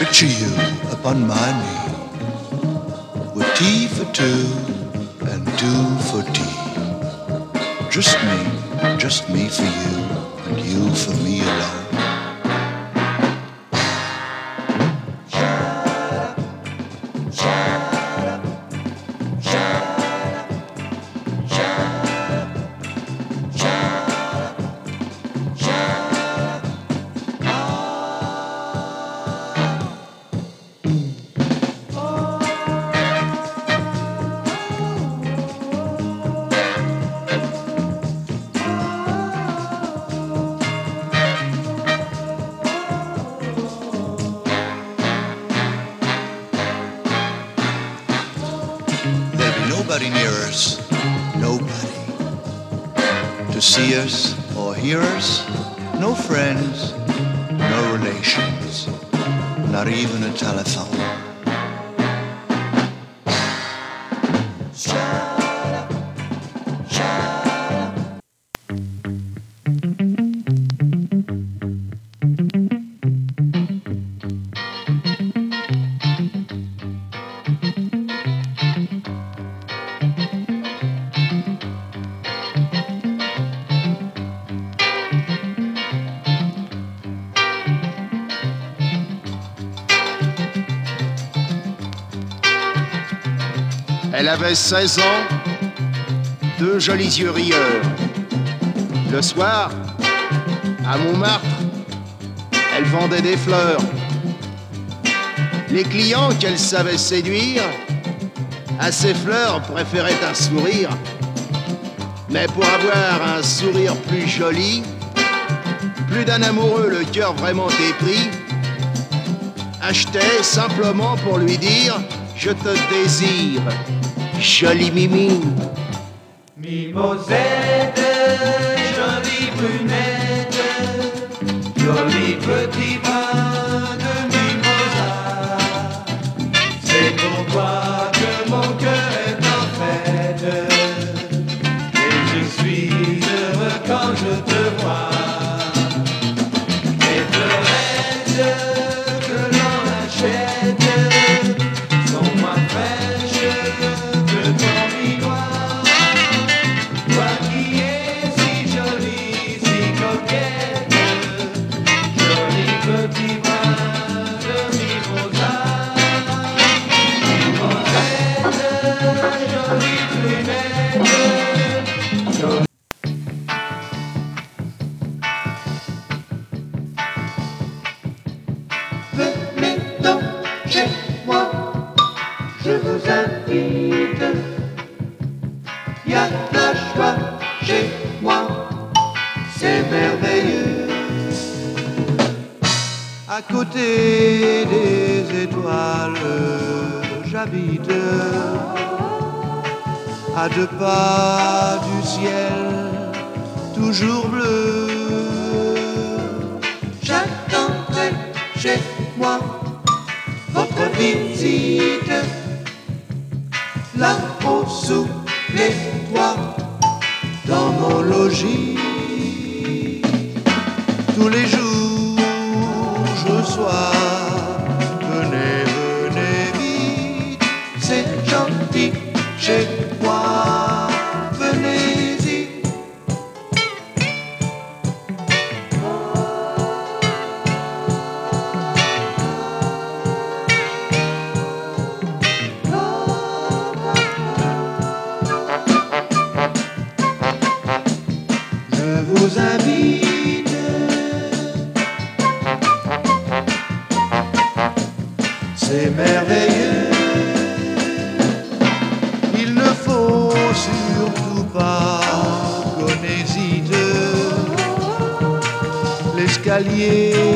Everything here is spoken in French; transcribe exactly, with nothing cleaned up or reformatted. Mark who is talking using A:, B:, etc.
A: Picture you upon my knee, with tea for two and two for tea. Just me, just me for you, and you for me alone. Nobody near us, nobody to see us or hear us, no friends, no relations, not even a telephone.
B: Elle avait seize ans, deux jolis yeux rieurs. Le soir, à Montmartre, elle vendait des fleurs. Les clients qu'elle savait séduire, à ces fleurs préféraient un sourire. Mais pour avoir un sourire plus joli, plus d'un amoureux le cœur vraiment épris, achetait simplement pour lui dire « Je te désire ». Jolie Mimi.
C: Mimosette, jolie brunette, joli petit brin de mimosa. C'est pour toi que mon cœur est en fête, et je suis heureux quand je te vois. Les fleurettes que l'on achète sont moins fraîches que ton miroir, toi qui es si jolie, si coquette, joli petit brin de mimosa. Mimosette, jolie brunette, jolie.
D: Venez donc chez moi, je vous invite. Y a de la joie chez moi, c'est merveilleux. À côté des étoiles, j'habite. À deux pas du ciel, toujours bleu. J'attendrai chez moi votre visite, là-haut sous les toits, dans mon logis. Tous les jours, je sois, venez, venez vite, c'est gentil chez moi, venez-y. Je vous invite, c'est merveilleux. Il ne faut surtout pas qu'on hésite. L'escalier